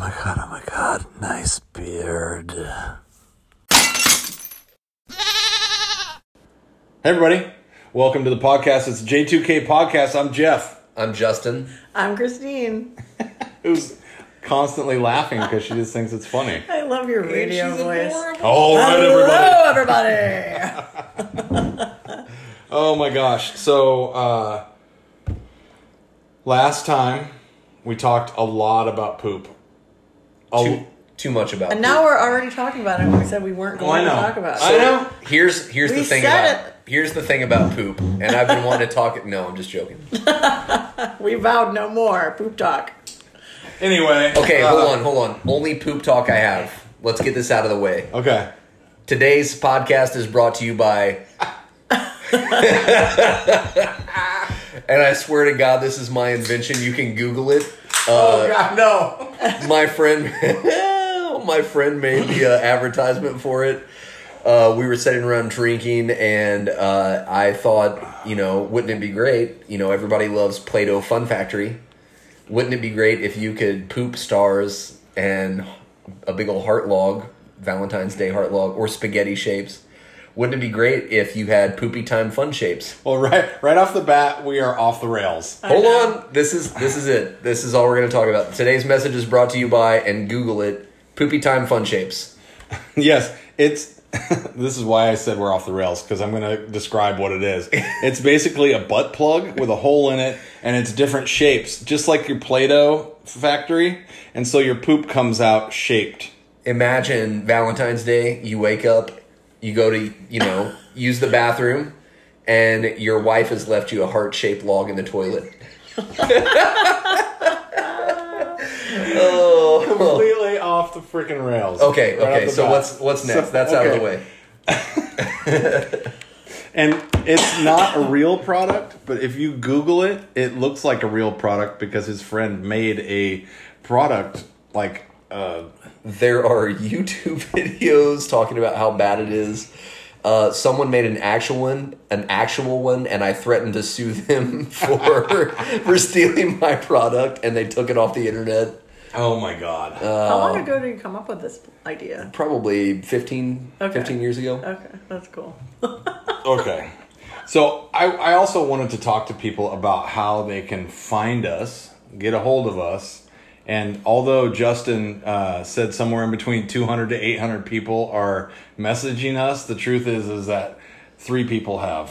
oh my god, nice beard. Hey everybody, welcome to the podcast. It's J2K Podcast. I'm Jeff. I'm Justin. I'm Christine. Who's constantly laughing because she just thinks it's funny. I love your radio voice. All right, everybody. Hello, everybody. Oh my gosh. So, last time we talked a lot about poop. Too much about And poop. now we're already talking about it when we said we weren't going to talk about it. I know. Here's the We thing said about here's the thing about poop, and I've been wanting to talk. No, I'm just joking. We vowed no more poop talk. Anyway. Okay, hold on. Only poop talk I have. Let's get this out of the way. Okay. Today's podcast is brought to you by. And I swear to God, this is my invention. You can Google it. Oh God, no. My friend made the advertisement for it. We were sitting around drinking, and I thought, wouldn't it be great? Everybody loves Play-Doh Fun Factory. Wouldn't it be great if you could poop stars and a big old heart log, Valentine's Day heart log, or spaghetti shapes? Wouldn't it be great if you had poopy time fun shapes? Well, right off the bat, we are off the rails. Hold on. This is it. This is all we're going to talk about. Today's message is brought to you by, and Google it, poopy time fun shapes. Yes, it's. This is why I said we're off the rails, because I'm going to describe what it is. It's basically a butt plug with a hole in it, and it's different shapes, just like your Play-Doh factory, and so your poop comes out shaped. Imagine Valentine's Day, you wake up, you go to, use the bathroom, and your wife has left you a heart-shaped log in the toilet. Completely off the freaking rails. Okay, so what's next? That's out of the way. And it's not a real product, but if you Google it, it looks like a real product because his friend made a product like... There are YouTube videos talking about how bad it is. Someone made an actual one, and I threatened to sue them for stealing my product, and they took it off the internet. Oh my God. How long ago did you come up with this idea? Probably 15 years ago. Okay, that's cool. Okay. So I also wanted to talk to people about how they can find us, get a hold of us. And although Justin said somewhere in between 200 to 800 people are messaging us, the truth is that 3 people have.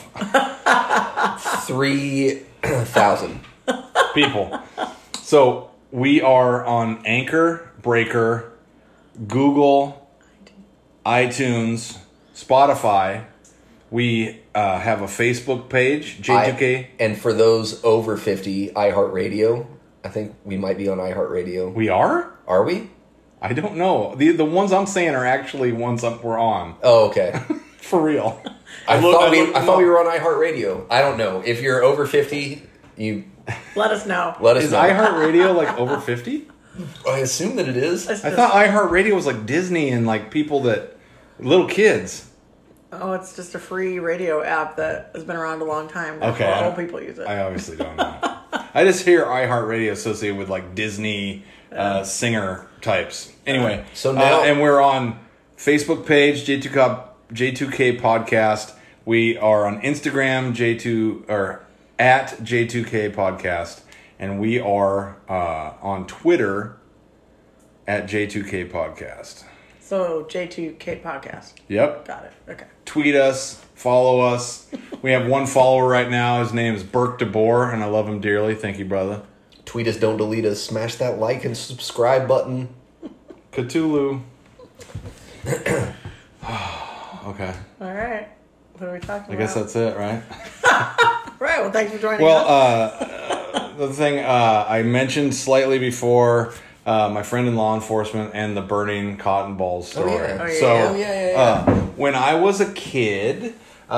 3,000 people. So we are on Anchor, Breaker, Google, iTunes, Spotify. We have a Facebook page, J2K. And for those over 50, iHeartRadio. I think we might be on iHeartRadio. We are? Are we? I don't know. The ones I'm saying are actually ones we're on. Oh, okay. For real. I thought we were on iHeartRadio. I don't know. If you're over 50, you... Let us know. Is iHeartRadio like over 50? I assume that it is. I thought iHeartRadio was like Disney and like people that... Little kids. Oh, it's just a free radio app that has been around a long time. Okay. Old people use it. I obviously don't know. I just hear iHeartRadio associated with like Disney singer types. Anyway, so now and we're on Facebook page J2K Podcast. We are on Instagram at J2K Podcast, and we are on Twitter at J2K Podcast. So J2K Podcast. Yep. Got it. Okay. Tweet us, follow us. We have one follower right now. His name is Burke DeBoer, and I love him dearly. Thank you, brother. Tweet us, don't delete us. Smash that like and subscribe button. Cthulhu. Okay. All right. What are we talking about? I guess that's it, right? Right. Well, thanks for joining us. Well, the thing I mentioned slightly before, my friend in law enforcement and the burning cotton balls story. Oh, yeah. Oh, yeah. So, Yeah. when I was a kid,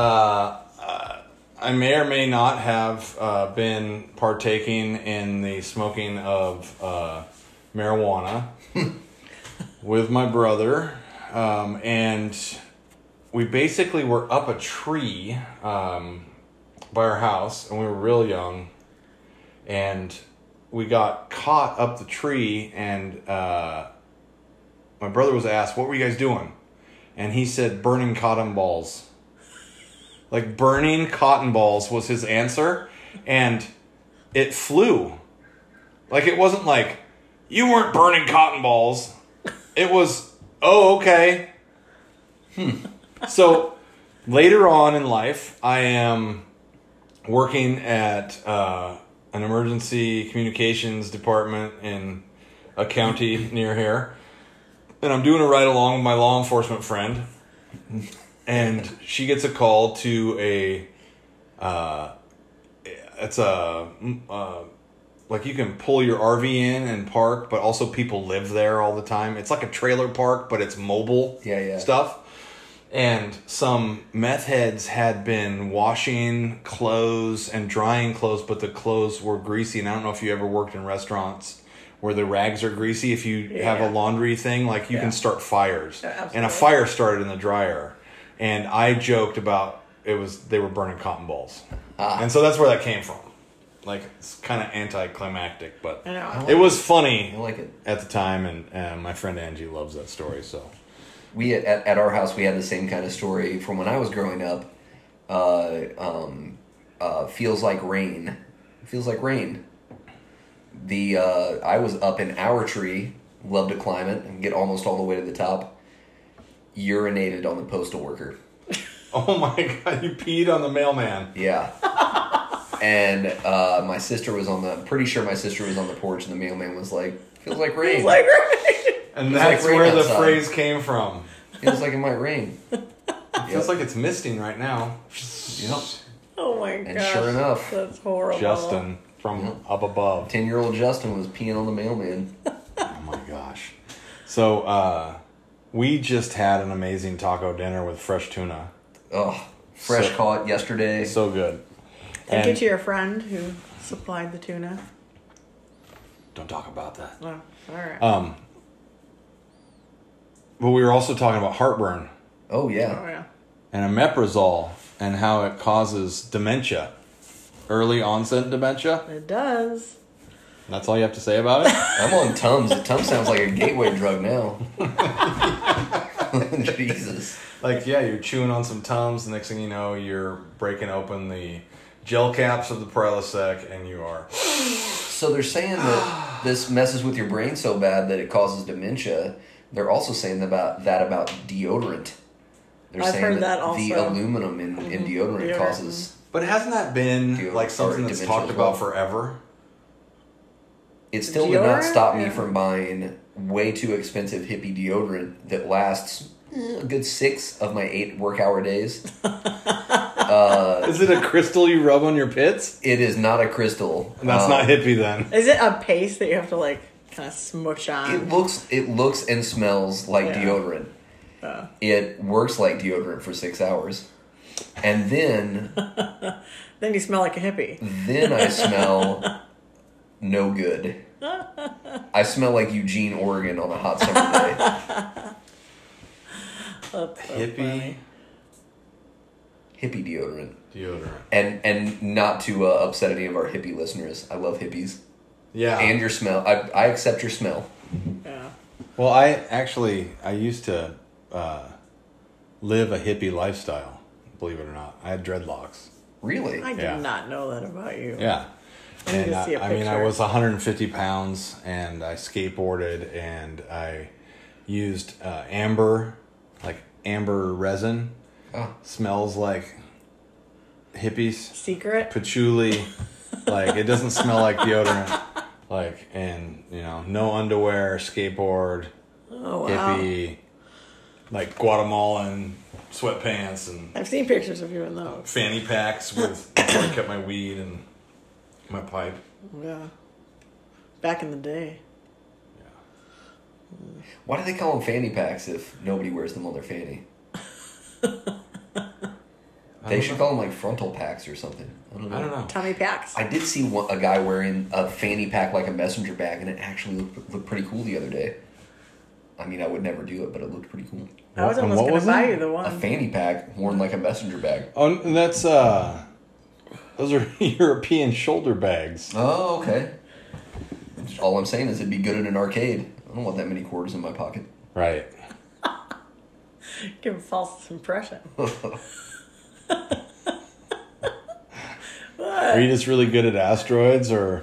I may or may not have been partaking in the smoking of marijuana with my brother, and we basically were up a tree by our house, and we were real young, and we got caught up the tree, and my brother was asked, "What were you guys doing?" And he said, "Burning cotton balls." Like, burning cotton balls was his answer, and it flew. Like, it wasn't like, "You weren't burning cotton balls." It was, "Oh, okay." So later on in life, I am working at an emergency communications department in a county near here. And I'm doing a ride along with my law enforcement friend. And she gets a call to it's a, like, you can pull your RV in and park, but also people live there all the time. It's like a trailer park, but it's mobile stuff. And some meth heads had been washing clothes and drying clothes, but the clothes were greasy. And I don't know if you ever worked in restaurants where the rags are greasy. If you have a laundry thing, like, you can start fires. And a fire started in the dryer. And I joked about they were burning cotton balls. And so that's where that came from. Like, it's kind of anticlimactic, but it was funny at the time. And my friend Angie loves that story, so... We at our house, we had the same kind of story from when I was growing up. Feels like rain. Feels like rain. I was up in our tree, loved to climb it and get almost all the way to the top. Urinated on the postal worker. Oh my God! You peed on the mailman. Yeah. And my sister was pretty sure my sister was on the porch, and the mailman was like, "Feels like rain." Feels like rain. And that's like where the phrase came from. Feels like it might rain. It feels like it's misting right now. Yep. Oh my god! And sure enough, that's horrible. Justin from up above. 10-year-old Justin was peeing on the mailman. Oh my gosh! So we just had an amazing taco dinner with fresh tuna. Oh, fresh caught yesterday. So good. Thank you to your friend who supplied the tuna. Don't talk about that. Oh, all right. But we were also talking about heartburn. Oh yeah. Oh yeah. And omeprazole and how it causes dementia. Early onset dementia. It does. That's all you have to say about it? I'm on Tums. Tums sounds like a gateway drug now. Jesus. Like, yeah, you're chewing on some Tums. The next thing you know, you're breaking open the gel caps of the Prilosec, and you are... So they're saying that this messes with your brain so bad that it causes dementia. They're also saying about deodorant. I've heard that also. The aluminum in deodorant causes... But hasn't that been like something that's talked about forever? It still did not stop me from buying way too expensive hippie deodorant that lasts a good 6 of my 8 work hour days. Is it a crystal you rub on your pits? It is not a crystal. That's not hippie then. Is it a paste that you have to like kind of smush on? It looks and smells like deodorant. It works like deodorant for 6 hours. And then... then you smell like a hippie. Then I smell no good. I smell like Eugene, Oregon on a hot summer day. That's so hippie? Funny. Hippie deodorant. Deodorant. And not to upset any of our hippie listeners. I love hippies. Yeah. And your smell. I accept your smell. Yeah. Well, I used to live a hippie lifestyle. Believe it or not, I had dreadlocks. Really? I did not know that about you. Yeah. And to see a I mean, I picture. was 150 pounds, and I skateboarded, and I used amber resin. Oh. Smells like hippies. Secret? Patchouli. Like, it doesn't smell like deodorant. Like, and, no underwear, skateboard, Oh, wow. hippie, like Guatemalan sweatpants, and I've seen pictures of you in those. fanny packs where I kept my weed and my pipe. Yeah. Back in the day. Why do they call them fanny packs if nobody wears them on their fanny? They should call them like frontal packs or something. I don't know. Tummy packs. I did see a guy wearing a fanny pack like a messenger bag, and it actually looked pretty cool the other day. I mean, I would never do it, but it looked pretty cool. I was almost going to buy you the one. A fanny pack worn like a messenger bag. Oh, and that's those are European shoulder bags. Oh, okay. All I'm saying is it'd be good in an arcade. I don't want that many quarters in my pocket. Right. Give a false impression. Are you just really good at asteroids, or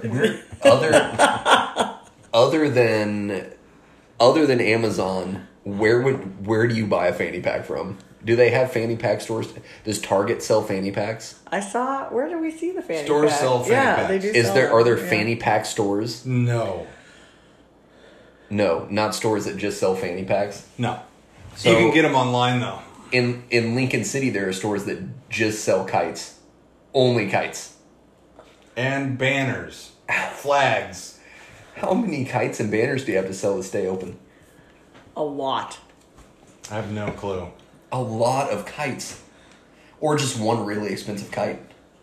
Other than Amazon, where do you buy a fanny pack from? Do they have fanny pack stores? Does Target sell fanny packs? I saw. Where do we see the fanny Stores pack? sell fanny yeah, packs. they do. Are there yeah. fanny pack stores? no? No, not stores that just sell fanny packs. No. So- you can get them online though. In Lincoln City, there are stores that just sell kites, only kites. And banners, flags. How many kites and banners do you have to sell to stay open? A lot. I have no clue. A lot of kites, or just one really expensive kite.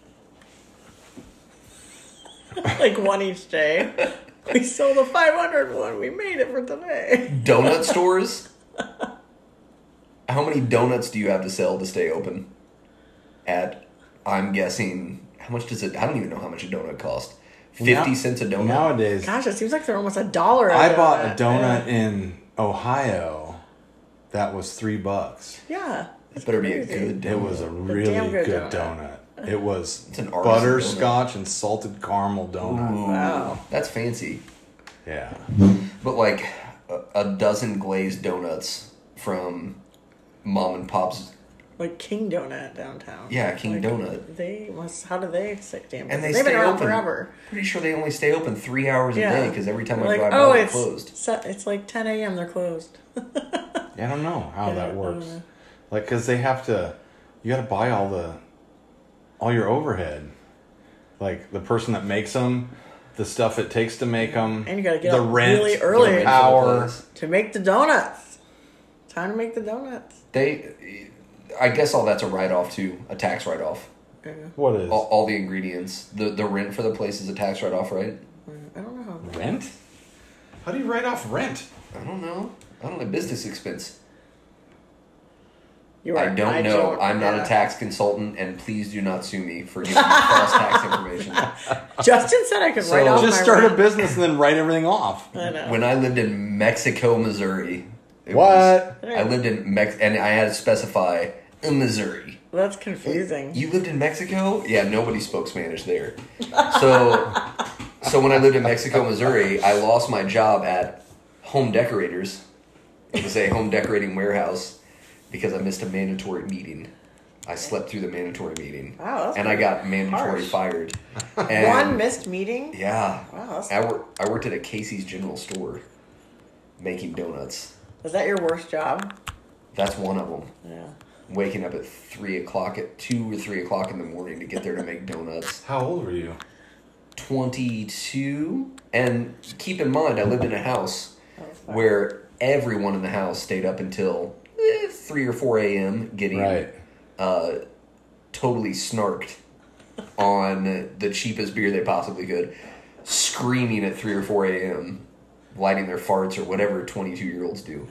Like one each day. We sold a 500 one. We made it for today. Donut stores. How many donuts do you have to sell to stay open? At, I'm guessing, how much does it? I don't even know how much a donut costs. 50 cents a donut. Nowadays, Gosh, it seems like they're almost $1. I bought a donut in Ohio that was $3. Yeah. It better be a crazy. good donut. It was a really damn good, good donut. It was It's an artisan butterscotch and salted caramel donut. Ooh, Wow. that's fancy. Yeah. But like a dozen glazed donuts from mom and pop's. Like King Donut downtown. Yeah, King Like, Donut. They must. How do they stay damn? And busy? they They've been stay around open forever. Pretty sure they only stay open 3 hours a Yeah. day because every time I Like, drive oh, by, they're it's closed. It's like 10 a.m. They're closed. I don't know how Yeah, that I works. don't know. Like, because they have to, you got to buy all your overhead. Like, the person that makes them, the stuff it takes to make them, And you gotta get the up rent, really early. the power. To make the donuts. Time to make the donuts. I guess all that's a write-off too, a tax write-off. Yeah. What is? All the ingredients, the rent for the place is a tax write-off, right? I don't know how. Rent? How do you write off rent? I don't know. Business expense. You I don't know. I'm not a tax consultant, and please do not sue me for giving you false tax information. Justin said I could So- write off Just my start a rent. business and then write everything off. I know. When I lived in Mexico, Missouri, What? I lived in and I had to specify in Missouri. That's confusing. You lived in Mexico? Yeah, nobody spoke Spanish there. So when I lived in Mexico, Missouri, I lost my job at Home Decorators. It was a home decorating warehouse because I missed a mandatory meeting. I slept through the mandatory meeting. Wow, that's and I pretty got mandatory harsh. fired. And One missed meeting? Yeah. Wow, that's... I worked at a Casey's General Store making donuts. Was that your worst job? That's one of them. Yeah. Waking up at 3 o'clock, at 2 or 3 o'clock in the morning to get there to make donuts. How old were you? 22. And keep in mind, I lived in a house That was fun. where everyone in the house stayed up until 3 or 4 a.m. getting Right. totally snarked on the cheapest beer they possibly could, screaming at 3 or 4 a.m., lighting their farts or whatever 22-year-olds do.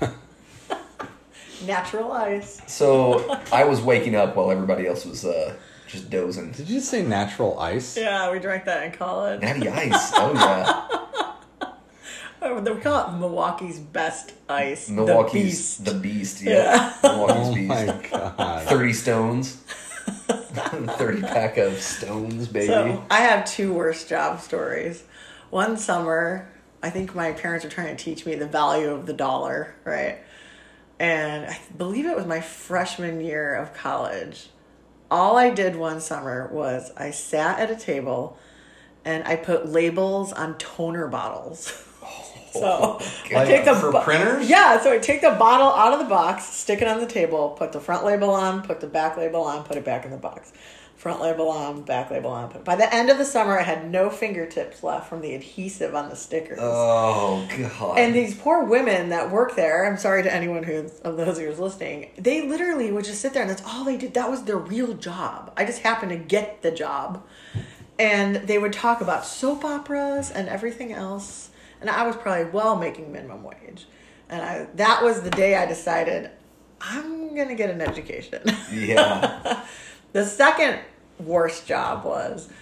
Natural ice. So I was waking up while everybody else was just dozing. Did you say natural ice? Yeah, we drank that in college. Natty Ice. Oh, yeah. We call it Milwaukee's best ice. Milwaukee's The Beast. The Beast, yeah. Milwaukee's Oh Beast. my god. 30 stones. 30 pack of stones, baby. So I have two worst job stories. One summer, I think my parents were trying to teach me the value of the dollar, right? And I believe it was my freshman year of college. All I did one summer was I sat at a table and I put labels on toner bottles. So I take the for printers? Yeah, so I take the bottle out of the box, stick it on the table, put the front label on, put the back label on, put it back in the box. Front label on, back label on. By the end of the summer, I had no fingertips left from the adhesive on the stickers. Oh, God. And these poor women that work there, I'm sorry to anyone of those who's listening, they literally would just sit there and that's all they did. That was their real job. I just happened to get the job. And they would talk about soap operas and everything else. And I was probably making minimum wage. And that was the day I decided, I'm going to get an education. Yeah. The second worst job was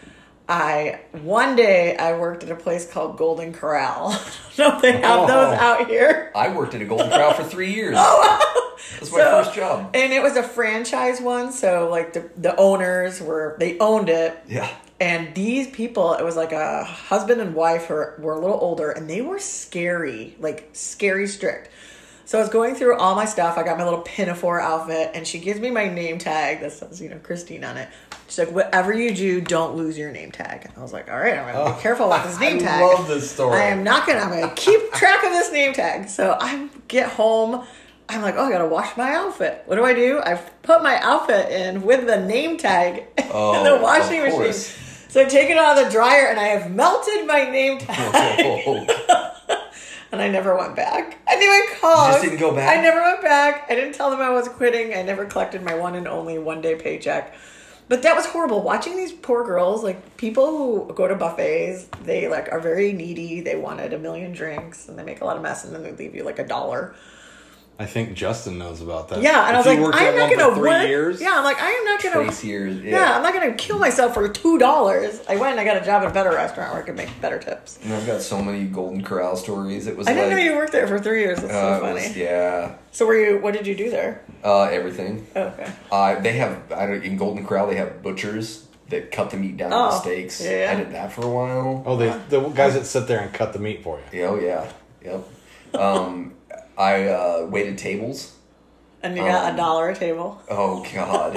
One day I worked at a place called Golden Corral. I don't know if they have those out here. I worked at a Golden Corral for 3 years. That's my first job. And it was a franchise one, so like the owners they owned it. Yeah. And these people, it was like a husband and wife who were a little older, and they were scary, like scary strict. So I was going through all my stuff. I got my little pinafore outfit, and she gives me my name tag that says, Christine on it. She's like, whatever you do, don't lose your name tag. And I was like, all right, I'm going to be careful about this name tag. I love this story. I'm going to keep track of this name tag. So I get home. I'm like, I got to wash my outfit. What do? I put my outfit in with the name tag in the washing machine. So I take it out of the dryer, and I have melted my name tag. And I never went back. I didn't even call. You just didn't go back? I never went back. I didn't tell them I was quitting. I never collected my one and only one-day paycheck. But that was horrible. Watching these poor girls, like people who go to buffets, they like are very needy. They wanted 1 million drinks, and they make a lot of mess, and then they leave you like $1. I think Justin knows about that. Yeah, and I was like, I'm not going to work. Years? Yeah, I'm like, I am not going to. Trace years. Yeah, I'm not going to kill myself for $2. I went and I got a job at a better restaurant where I could make better tips. And I've got so many Golden Corral stories. It was. I didn't know you worked there for 3 years. That's so funny. Yeah. So what did you do there? Everything. Oh, okay. They have in Golden Corral they have butchers that cut the meat down into steaks. Yeah. I did that for a while. Oh, the guys that sit there and cut the meat for you. Yeah, oh yeah, yep. I waited tables. And you got $1 a table? Oh, God.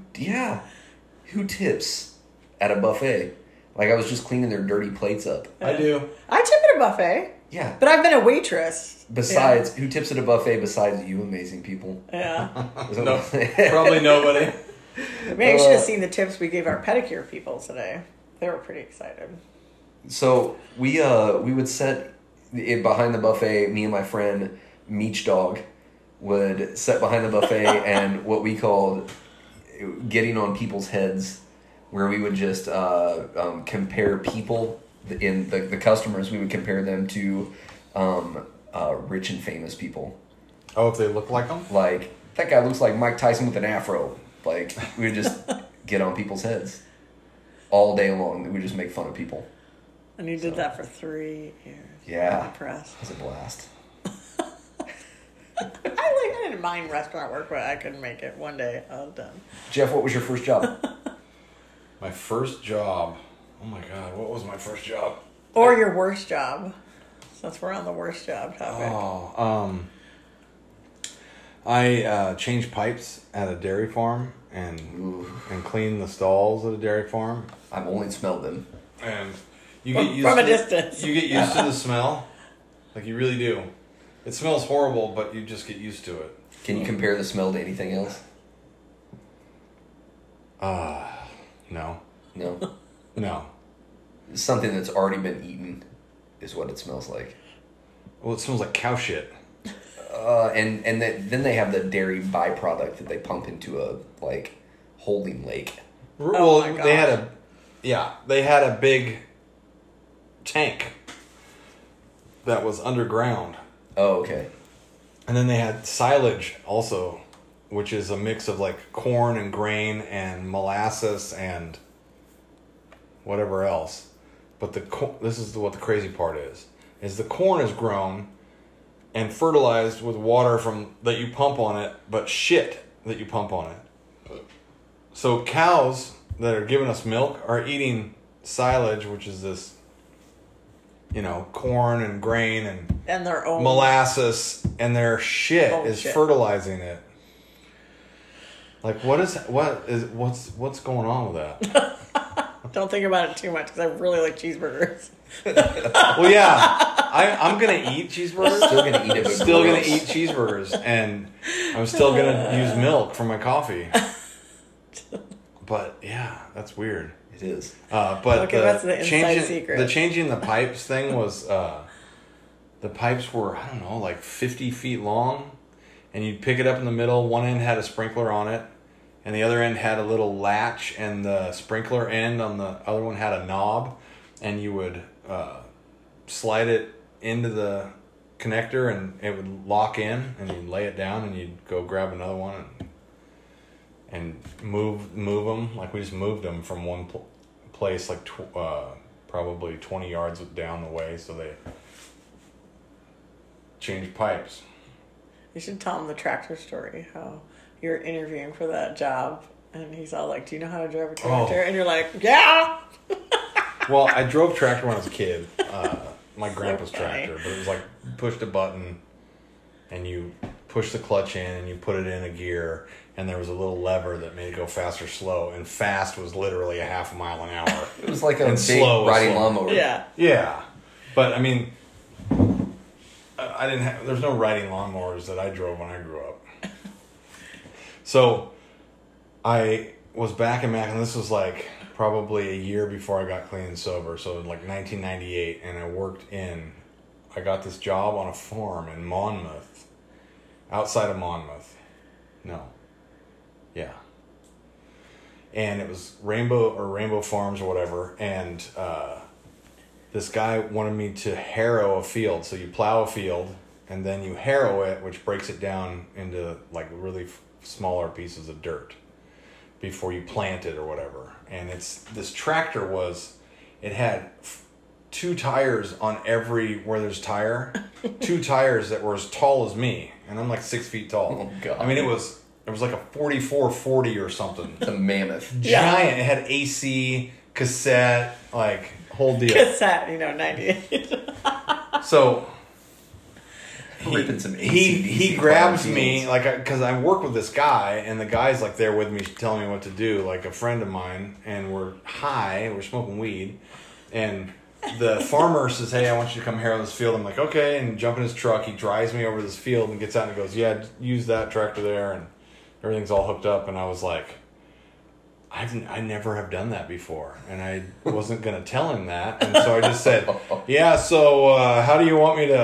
Who tips at a buffet? Like, I was just cleaning their dirty plates up. I do. I tip at a buffet. Yeah. But I've been a waitress. Besides, who tips at a buffet besides you amazing people? Yeah. No, probably nobody. Maybe you should have seen the tips we gave our pedicure people today. They were pretty excited. So, we would set behind the buffet, me and my friend, Meech Dog, would sit behind the buffet and what we called getting on people's heads, where we would just compare people in the customers. We would compare them to rich and famous people. Oh, if they look like them? Like, that guy looks like Mike Tyson with an afro. Like, we would just get on people's heads all day long. We would just make fun of people. And you did that for 3 years. Yeah. I'm impressed. It was a blast. I didn't mind restaurant work, but I couldn't make it. One day I was done. Jeff, what was your first job? My first job. Oh my God, what was my first job? Or your worst job, since we're on the worst job topic. I changed pipes at a dairy farm and cleaned the stalls at a dairy farm. I've only smelled them. And you get used from to a distance. You get used to the smell, like you really do. It smells horrible, but you just get used to it. Can you compare the smell to anything else? No. No. No. Something that's already been eaten is what it smells like. Well, it smells like cow shit. And then they have the dairy byproduct that they pump into a holding lake. Oh my gosh. they had a big tank that was underground. Oh, okay. And then they had silage also, which is a mix of like corn and grain and molasses and whatever else. But this is what the crazy part is the corn is grown and fertilized with water that you pump on it, but shit that you pump on it. So cows that are giving us milk are eating silage, which is this, corn and grain and their own molasses, and their shit is fertilizing it. Like, what's going on with that? Don't think about it too much because I really like cheeseburgers. Well, yeah, I'm gonna eat cheeseburgers. Still gonna eat it. But Still gonna eat cheeseburgers, and I'm still gonna use milk for my coffee. But yeah, that's weird. It is. But okay, that's the inside secret. The changing the pipes thing was the pipes were, I don't know, like 50 feet long, and you'd pick it up in the middle. One end had a sprinkler on it, and the other end had a little latch, and the sprinkler end on the other one had a knob, and you would slide it into the connector, and it would lock in, and you'd lay it down, and you'd go grab another one and move them. Like, we just moved them from one place place like probably 20 yards down the way, so they changed pipes. You should tell him the tractor story, how you're interviewing for that job, and he's all like, do you know how to drive a tractor? Oh. And you're like, yeah! Well, I drove tractor when I was a kid. My grandpa's funny. tractor, but it was like pushed a button and you push the clutch in and you put it in a gear, and there was a little lever that made it go fast or slow, and fast was literally a half a mile an hour. It was like a And big slow was riding slow. lawnmower. Yeah. Yeah, but I mean, I didn't have. There's no riding lawnmowers that I drove when I grew up. So, I was back in Mac, and this was like probably a year before I got clean and sober. So like 1998, and I got this job on a farm in Monmouth, outside of Monmouth. No. Yeah. And it was Rainbow Farms or whatever, and this guy wanted me to harrow a field. So you plow a field, and then you harrow it, which breaks it down into like really smaller pieces of dirt before you plant it or whatever. And this tractor it had 2 tires on where there's tire, 2 tires that were as tall as me, and I'm like 6 feet tall. Oh, God. I mean, it was like a 4440 or something. It's a mammoth. Yeah. Giant. It had AC, cassette, like whole deal. Cassette, 98. So Ripping some he grabs me, like, because I work with this guy, and the guy's like there with me telling me what to do, like a friend of mine, and we're high, we're smoking weed, and the farmer says, hey, I want you to come harrow this field. I'm like, okay, and jump in his truck. He drives me over this field and gets out and goes, yeah, use that tractor there, and everything's all hooked up. And I was like, I never have done that before, and I wasn't going to tell him that, and so I just said, yeah, so how do you want it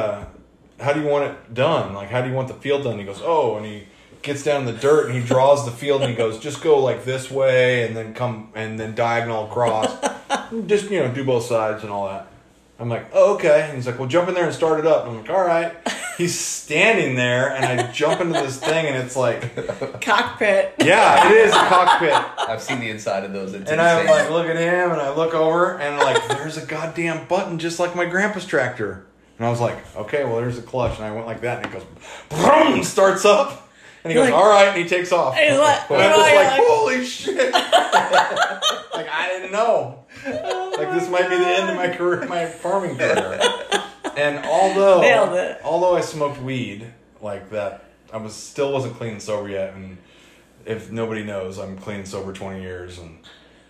done? Like, how do you want the field done? He goes, oh, and he gets down in the dirt and he draws the field and he goes, just go like this way and then diagonal across. Just, do both sides and all that. I'm like, oh, okay. And he's like, well, jump in there and start it up. And I'm like, all right. He's standing there, and I jump into this thing, and it's like... Cockpit. Yeah, it is a cockpit. I've seen the inside of those. It's And insane. I'm like, look at him, and I look over, and like, there's a goddamn button just like my grandpa's tractor. And I was like, okay, well, there's a clutch. And I went like that, and it goes, boom, starts up. And he goes, Like- all right, and he takes off. He's like- And I was you're like, like- holy shit. Like, I didn't know. Like, this might be the end of my career, my farming career. And Nailed it. although I smoked weed like that, I still wasn't clean and sober yet. And if nobody knows, I'm clean and sober 20 years. And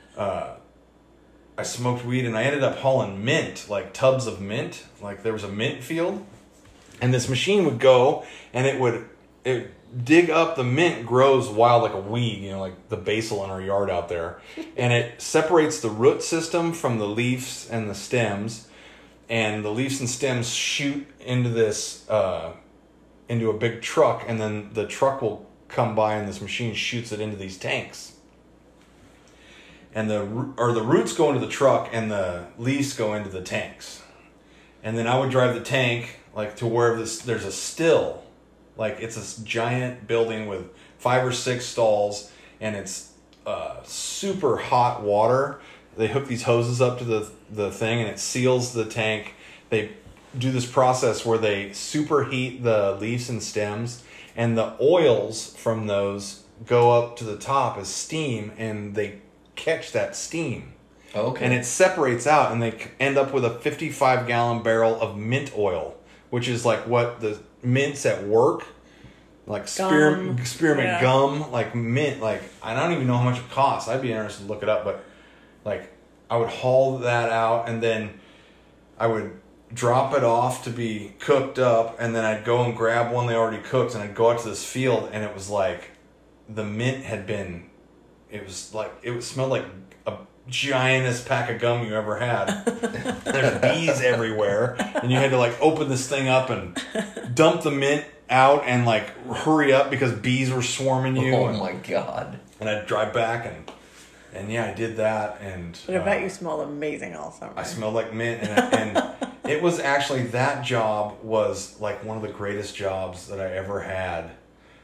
I smoked weed, and I ended up hauling mint, like tubs of mint. Like, there was a mint field, and this machine would go, and it would dig up the mint, grows wild like a weed, like the basil in our yard out there. And it separates the root system from the leaves and the stems. And the leaves and stems shoot into this, into a big truck, and then the truck will come by, and this machine shoots it into these tanks. And the roots go into the truck, and the leaves go into the tanks. And then I would drive the tank like to where there's a still, like it's a giant building with 5 or 6 stalls, and it's super hot water. They hook these hoses up to the thing, and it seals the tank. They do this process where they superheat the leaves and stems, and the oils from those go up to the top as steam, and they catch that steam. Okay. And it separates out, and they end up with a 55-gallon barrel of mint oil, which is like what the mints at work, like spearmint Yeah. gum, like mint. Like, I don't even know how much it costs. I'd be interested to look it up, but like, I would haul that out, and then I would drop it off to be cooked up, and then I'd go and grab one they already cooked, and I'd go out to this field, and it was like the mint had been, it smelled like a giantest pack of gum you ever had. There's bees everywhere, and you had to like open this thing up and dump the mint out and like hurry up because bees were swarming you. Oh my God. And I'd drive back, and yeah, I did that, and But I bet you smelled amazing all summer. I smelled like mint, and it was actually, that job was like one of the greatest jobs that I ever had.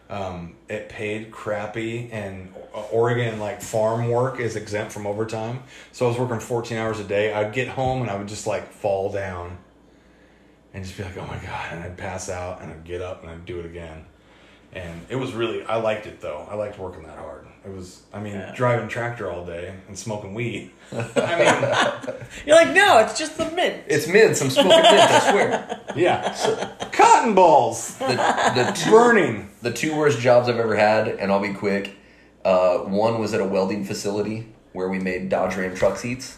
it paid crappy, and Oregon, like, farm work is exempt from overtime. So I was working 14 hours a day. I'd get home and I would just, like, fall down and just be like, oh my God. And I'd pass out and I'd get up and I'd do it again. And it was really, I liked it though. I liked working that hard. It was, driving tractor all day and smoking weed. You're like, no, it's just the mint. It's mints. I'm smoking mint, I swear. Yeah. Cotton balls. Burning. The 2 worst jobs I've ever had, and I'll be quick. One was at a welding facility where we made Dodge Ram truck seats.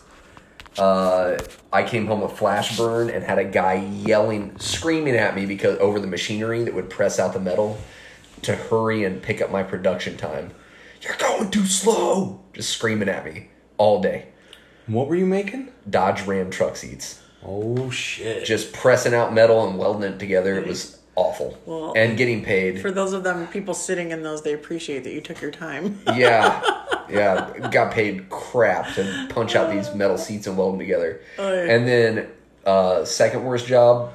I came home a flash burn and had a guy screaming at me because over the machinery that would press out the metal to hurry and pick up my production time. You're going too slow! Just screaming at me all day. What were you making? Dodge Ram truck seats. Oh, shit. Just pressing out metal and welding it together. It was awful. Well, and getting paid. For those of them, people sitting in those, they appreciate that you took your time. Yeah. Got paid crap to punch out these metal seats and weld them together. Oh, yeah. And then, second worst job,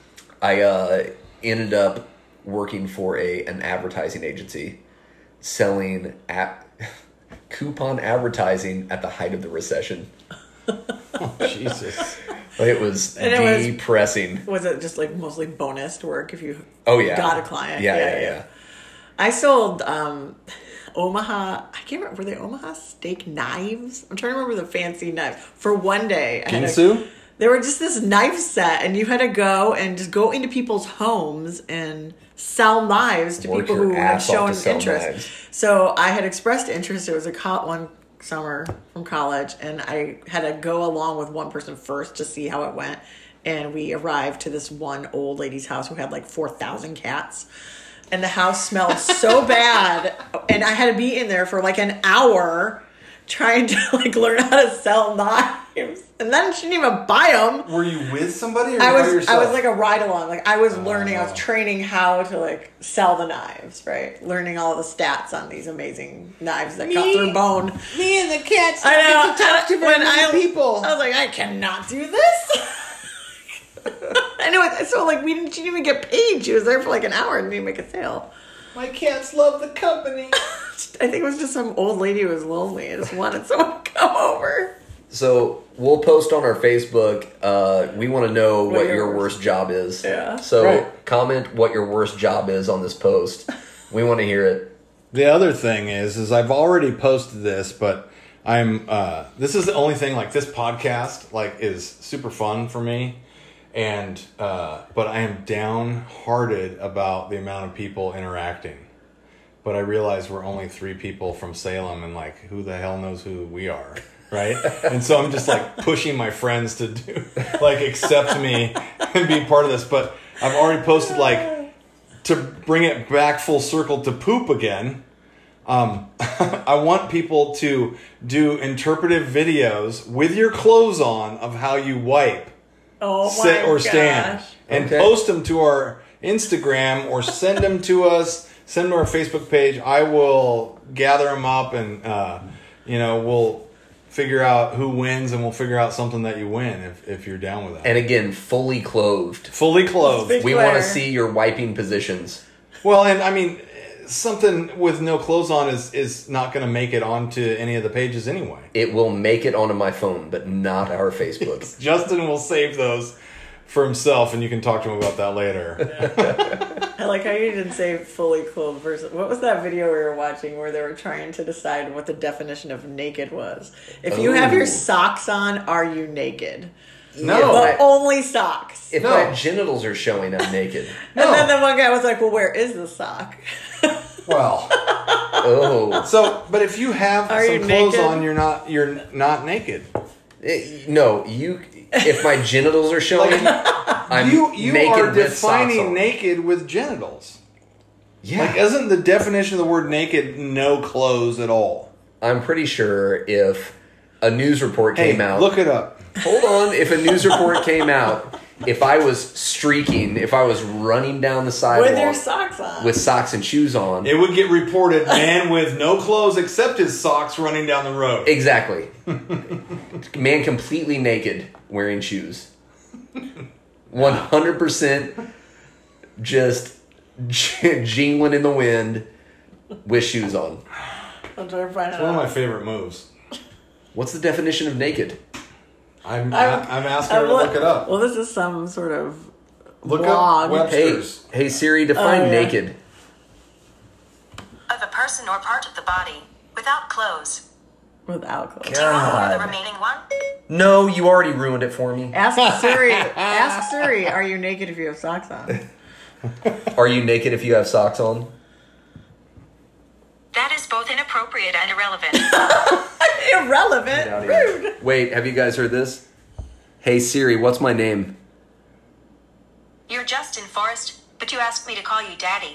I ended up working for an advertising agency selling coupon advertising at the height of the recession. Oh, Jesus. It was depressing. Was it just like mostly bonus work if you got a client? Yeah. I sold Omaha, I can't remember, were they Omaha steak knives? I'm trying to remember the fancy knives. For one day. Ginsu? They were just this knife set, and you had to go and just go into people's homes and sell knives to people who had shown interest. Knives. So I had expressed interest. It was one summer from college, and I had to go along with one person first to see how it went. And we arrived to this one old lady's house who had like 4,000 cats. And the house smelled so bad. And I had to be in there for like an hour trying to like learn how to sell knives. And then she didn't even buy them. Were you with somebody or by yourself? I was like a ride along. Like I was learning, I was training how to like sell the knives, right? Learning all the stats on these amazing knives that cut through bone. Me and the cats I know. to talk to very people. I was like, I cannot do this. Anyway, so like she didn't even get paid. She was there for like an hour and didn't make a sale. My cats love the company. I think it was just some old lady who was lonely and just wanted someone to come over. So we'll post on our Facebook. We want to know what your worst job is. Yeah. So comment what your worst job is on this post. We want to hear it. The other thing is I've already posted this, but this is the only thing, like, this podcast like is super fun for me, and but I am downhearted about the amount of people interacting. But I realize we're only 3 people from Salem, and like, who the hell knows who we are, right? And so I'm just like pushing my friends to accept me and be part of this. But I've already posted, like, to bring it back full circle to poop again. I want people to do interpretive videos with your clothes on of how you wipe, sit or stand, and post them to our Instagram or send them to us. Send them to our Facebook page. I will gather them up, and we'll figure out who wins, and we'll figure out something that you win if you're down with that. And again, fully clothed. Fully clothed. We want to see your wiping positions. Well, and I mean, something with no clothes on is not going to make it onto any of the pages anyway. It will make it onto my phone, but not our Facebook. Justin will save those for himself, and you can talk to him about that later. I like how you didn't say fully clothed versus... What was that video we were watching where they were trying to decide what the definition of naked was? If you have your socks on, are you naked? No. But only socks. If my genitals are showing, I'm naked. And then the one guy was like, well, where is the sock? Well. Oh. So, but if you have some clothes on, you're not naked. No, if my genitals are showing, I'm you naked are with socks defining on. naked with genitals. Yeah. Like, isn't the definition of the word naked no clothes at all? I'm pretty sure if a news report came out... Look it up. Hold on. If a news report came out, if I was streaking, if I was running down the sidewalk... With your socks on. With socks and shoes on... It would get reported, man with no clothes except his socks running down the road. Exactly. Man completely naked, wearing shoes. 100% just jingling in the wind with shoes on. I'm trying to find It's it. one of my favorite moves. What's the definition of naked? I'm asking her to look it up. Well, this is some sort of Look blog. up Hey, Webster's. hey Siri, define Oh, yeah. naked. Of a person or part of the body, without clothes. Without clothes. Do you want more of the God. remaining one? No, you already ruined it for me. Ask Siri. Ask Siri. Are you naked if you have socks on? Are you naked if you have socks on? That is both inappropriate and irrelevant. Irrelevant. Get out of here. Rude. Wait, have you guys heard this? Hey Siri, what's my name? You're Justin Forrest, but you asked me to call you Daddy.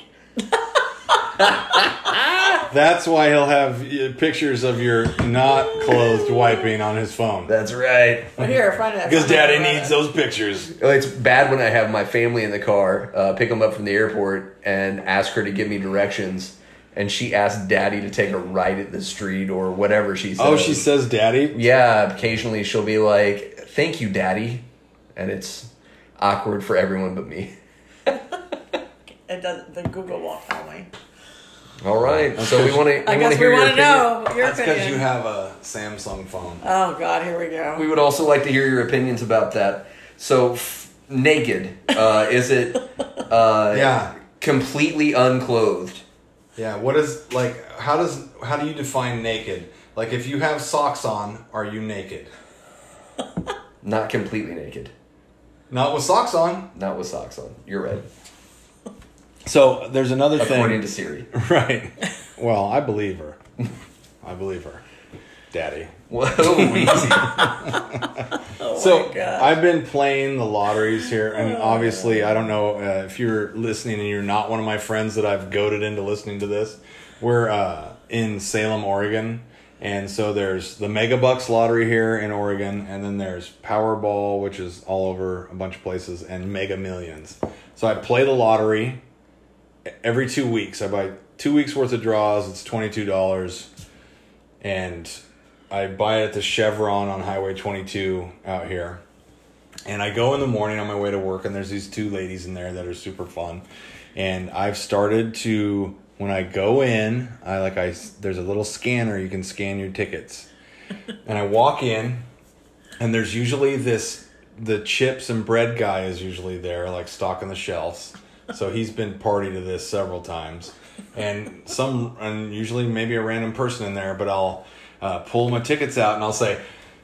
That's why he'll have pictures of your not clothed wiping on his phone. That's right. Here, find it. Because Daddy needs those pictures. It's bad when I have my family in the car, pick them up from the airport, and ask her to give me directions, and she asks Daddy to take a right at the street or whatever she says. Oh, she says Daddy? Yeah, occasionally she'll be like, "Thank you, Daddy," and it's awkward for everyone but me. It does. The Google won't tell me. All right, so we want to. I guess we hear your want to opinion. know your That's because opinion. you have a Samsung phone. Oh God, here we go. We would also like to hear your opinions about that. So, naked, is it Yeah. completely unclothed? Yeah, what is, like, how do you define naked? Like, if you have socks on, are you naked? Not completely naked. Not with socks on. Not with socks on. You're right. So, there's another According thing. to Siri. Right. Well, I believe her. I believe her. Daddy. Whoa, easy. Oh So my God. I've been playing the lotteries here, and obviously, I don't know if you're listening and you're not one of my friends that I've goaded into listening to this. We're in Salem, Oregon, and so there's the Mega Bucks lottery here in Oregon, and then there's Powerball, which is all over a bunch of places, and Mega Millions. So I play the lottery every 2 weeks. I buy 2 weeks worth of draws. It's $22, and I buy it at the Chevron on Highway 22 out here. And I go in the morning on my way to work, and there's these two ladies in there that are super fun. And I've started to, when I go in, there's a little scanner, you can scan your tickets. And I walk in, and there's usually the chips and bread guy is usually there, like stocking the shelves. So he's been party to this several times. And usually maybe a random person in there, but I'll pull my tickets out and I'll say,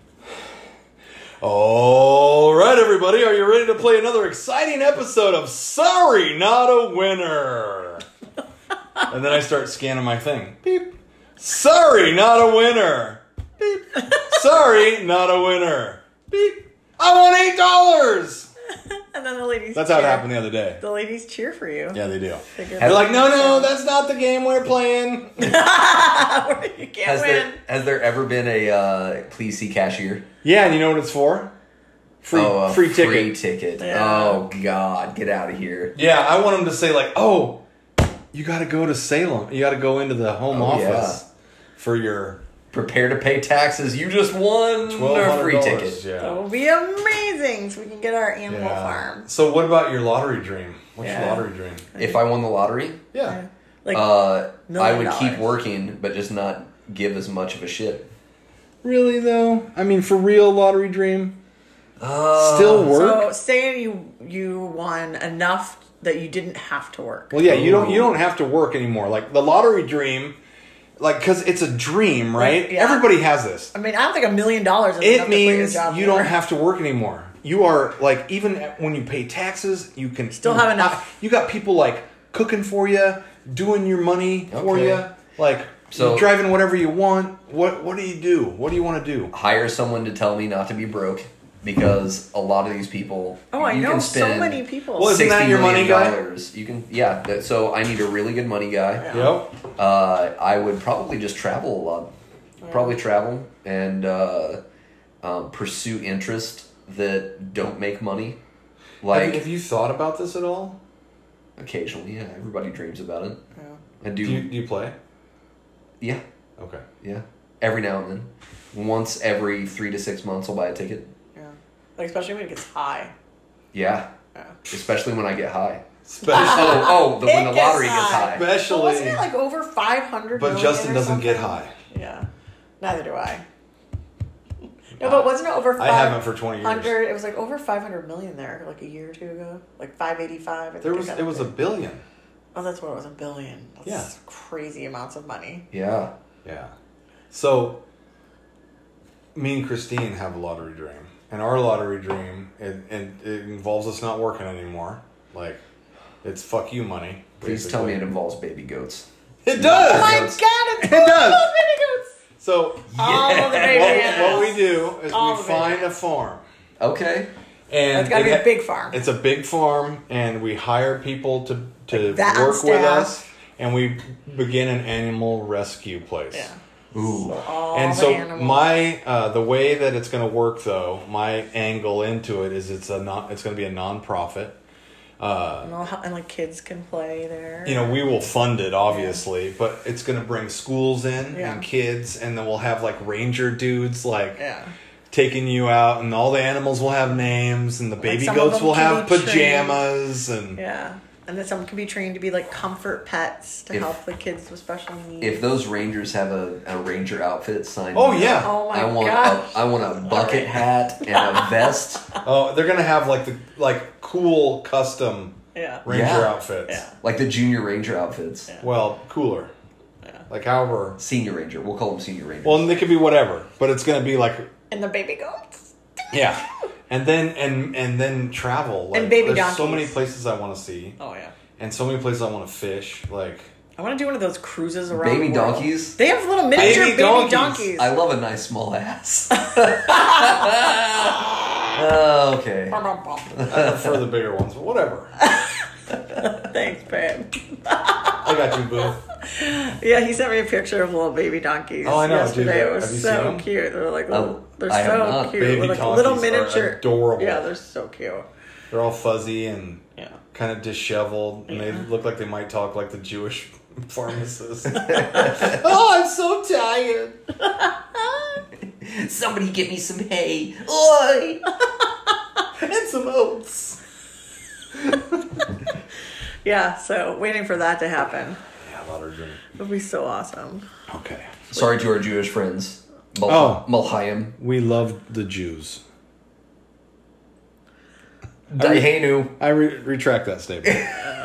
"All right, everybody, are you ready to play another exciting episode of Sorry, Not a Winner?" And then I start scanning my thing. Beep. "Sorry, not a winner." Beep. "Sorry, not a winner." Beep. "I won $8." And then the ladies. That's how it cheer. happened the other day. The ladies cheer for you. Yeah, they do. Figure They're like, that no, out. that's not the game we're playing. You can't Has win. there ever been a please see cashier? Yeah, and you know what it's for? Free ticket. Free ticket. Yeah. Oh God, get out of here. Yeah, I want them to say like, "Oh, you got to go to Salem. You got to go into the home office for your Prepare to pay taxes. You just won a free $1,200." ticket. That Yeah. will be amazing. So we can get our animal farm. So what about your lottery dream? What's your Yeah. lottery dream? If I won the lottery, Yeah. Like I $1 would keep million. working, but just not give as much of a shit. Really though? I mean, for real lottery dream? Still work? So say you won enough that you didn't have to work. Well, yeah, you don't have to work anymore. Like the lottery dream, like because it's a dream, right? Yeah. Everybody has this. I mean, I don't think $1 million is enough It to quit means your job you for. don't have to work anymore. You are like, even when you pay taxes, you can Still have enough. You got people like cooking for you, doing your money for Okay. you, like So- driving whatever you want. What do you do? What do you want to do? Hire someone to tell me not to be broke, because a lot of these people. Oh, I you know can so spend many people. Well, isn't that $60 your money million. guy? You can, yeah. So I need a really good money guy. Yep. I would probably just travel a lot. Probably travel and pursue interests that don't make money. Like have you thought about this at all? occasionally, yeah. Everybody dreams about it. Yeah. I do. Do you play? Yeah, Okay. yeah. Every now and then, once every 3 to 6 months, I'll buy a ticket. Yeah. Like especially when it gets high. Yeah, Yeah. especially when I get high. Especially, when the It lottery gets gets high. high. especially, Wasn't it like over 500 but million Justin or doesn't get something? high. Yeah. Neither do I. No, but wasn't it over 500? I haven't for 20 years. It was like over 500 million there, like a year or two ago. Like 585. I think It was a billion. Oh, that's what it was, $1 billion. That's Yeah. crazy amounts of money. Yeah. Yeah. So, me and Christine have a lottery dream. And our lottery dream, and it involves us not working anymore. Like, it's fuck you money. Please tell me it involves baby goats. It does! Oh my Goats. god, it's It does! all baby goats. So, All of the baby what we animals. do is All we the baby find a animals. farm. Okay. And It's gotta be a big farm. It's a big farm, and we hire people to Like that on work with staff. us, and we begin an animal rescue place. Yeah. Ooh. All And the so animals. the way that it's going to work, though, my angle into it is it's going to be a nonprofit. And like kids can play there. You know, we will fund it, obviously, but it's going to bring schools in Yeah. and kids, and then we'll have like ranger dudes like Yeah. taking you out, and all the animals will have names, and the baby some of goats them will can have be trained. pajamas, and Yeah. And then some can be trained to be like comfort pets to If- help the kids with special needs. If those rangers have a ranger outfit signed, Oh, me yeah. up. Oh my I want gosh. I want a bucket hat and a vest. oh, they're going to have like cool custom yeah. ranger Yeah. outfits. Yeah. Like the junior ranger outfits. Yeah. Well, cooler. Yeah. Like however. Senior ranger. We'll call them senior rangers. Well, and they could be whatever, but it's going to be like And the baby goats. yeah, and then travel. Like, And baby there's so donkeys. many places I want to see, Oh yeah. and so many places I want to fish. Like I want to do one of those cruises around Baby the world. donkeys? They have little miniature Baby baby, donkeys. donkeys. I love a nice small ass. Okay. I prefer the bigger ones, but whatever. Thanks, babe. I got you, boo. Yeah, he sent me a picture of little baby donkeys. Oh, I know, dude. Yesterday. It Have was you so seen them? cute. They're like little, they're I have so not. cute. Baby They're like donkeys little are miniature. adorable. Yeah, they're so cute. They're all fuzzy and Yeah. kind of disheveled, and they Yeah. look like they might talk like the Jewish pharmacist. Oh, I'm so tired. Somebody get me some hay. Oi! And some oats. Yeah, so waiting for that to happen. Yeah, lottery dream. It'll be so awesome. Okay. Sorry to our Jewish friends. Oh. Malchayim. We love the Jews. Daihenu. I retract that statement.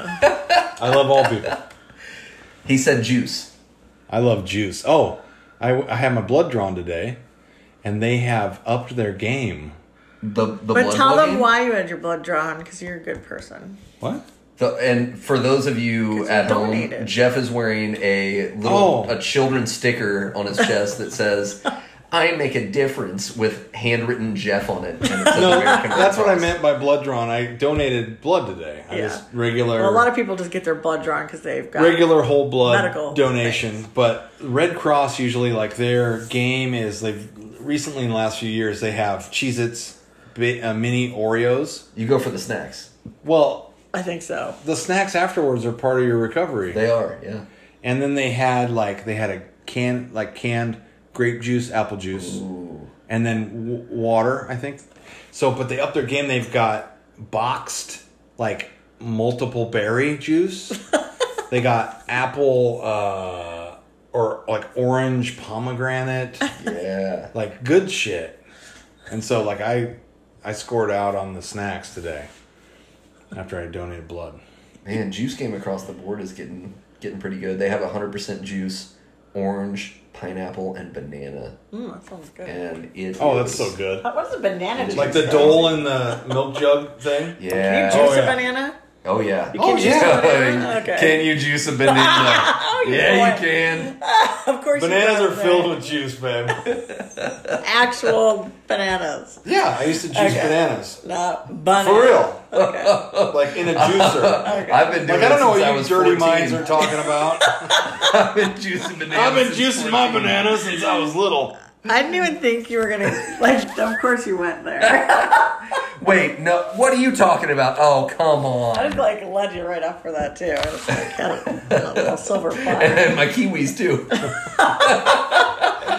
I love all people. He said juice. I love juice. Oh, I had my blood drawn today, and they have upped their game. The But blood tell them blogging? why you had your blood drawn, because you're a good person. What? And for those of you 'Cause at you home, donated. Jeff is wearing a a children's sticker on his chest that says, "I make a difference," with handwritten Jeff on it. And it says No, American Red that's what I Cross. meant by blood drawn. I donated blood today. I Yeah. just regular, Well, a lot of people just get their blood drawn because they've got regular whole blood medical donation. things. But Red Cross usually, like, their game is they've recently in the last few years they have Cheez-Its mini Oreos. You go for the snacks. Well, I think so. the snacks afterwards are part of your recovery. They are, yeah. And then they had a canned grape juice, apple juice, Ooh. and then water, I think. So, but they upped their game. They've got boxed like multiple berry juice. They got apple or like orange pomegranate, Yeah. like good shit. And so, like I scored out on the snacks today after I donated blood. Man, juice game across the board is getting pretty good. They have 100% juice, orange, pineapple, and banana. That sounds good. And it Oh, that's is- so good. What is a banana juice? Like the Dole in the milk jug thing. Can you Yeah. juice Oh, a yeah. banana? Oh, yeah. You can juice yeah. a banana? Okay. Can you juice a banana? Oh, you Yeah, boy. you can. Of course Bananas you are can. filled with juice, babe. Actual bananas. Yeah, I used to juice Okay. bananas. Not bananas. For real. Okay. Like in a juicer. Okay. I've been doing Like, I don't it know since I what you was dirty 14. minds are talking about. I've been juicing bananas. I've been since juicing my 14. bananas since I was little. I didn't even think you were gonna like. Of course you went there. Wait, no. What are you talking about? Oh, come I on. just like led you right up for that too. I just like had a little silver platter. And my kiwis too.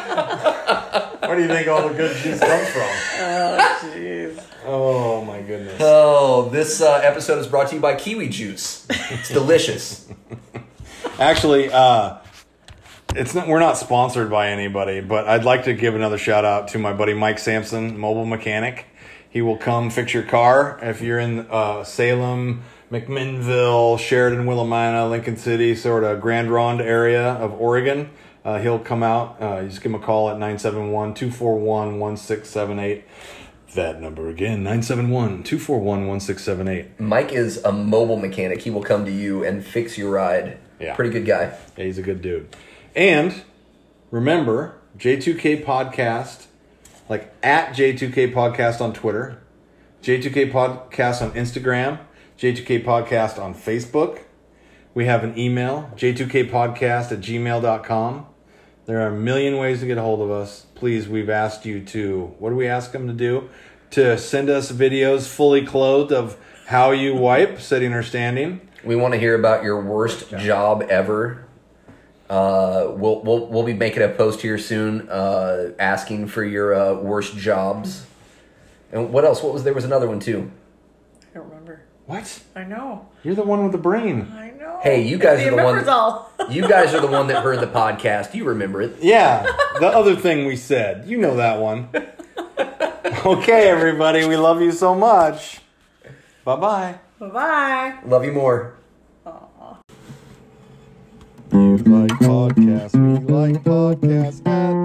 Where do you think all the good juice comes from? Oh jeez. Oh my goodness. Oh, this episode is brought to you by Kiwi Juice. It's delicious. Actually, it's not. We're not sponsored by anybody, but I'd like to give another shout out to my buddy Mike Sampson, mobile mechanic. He will come fix your car if you're in Salem, McMinnville, Sheridan, Willamina, Lincoln City, sort of Grand Ronde area of Oregon. He'll come out. You just give him a call at 971-241-1678. That number again, 971-241-1678. Mike is a mobile mechanic. He will come to you and fix your ride. Yeah. Pretty good guy. Yeah, he's a good dude. And remember, J2K Podcast, like at J2K Podcast on Twitter, J2K Podcast on Instagram, J2K Podcast on Facebook. We have an email, j2kpodcast@gmail.com. There are a million ways to get a hold of us. Please, we've asked you to, what do we ask them to do? To send us videos fully clothed of how you wipe, sitting or standing. We want to hear about your worst job ever. We'll be making a post here soon, asking for your worst jobs. And what else? There was another one too. I don't remember. What? I know. You're the one with the brain. I know. Hey, you guys are the one. All. You guys are the one that heard the podcast. You remember it. Yeah, the other thing we said. You know that one. Okay, everybody, we love you so much. Bye-bye. Bye-bye. Love you more. You like podcasts, we like podcasts.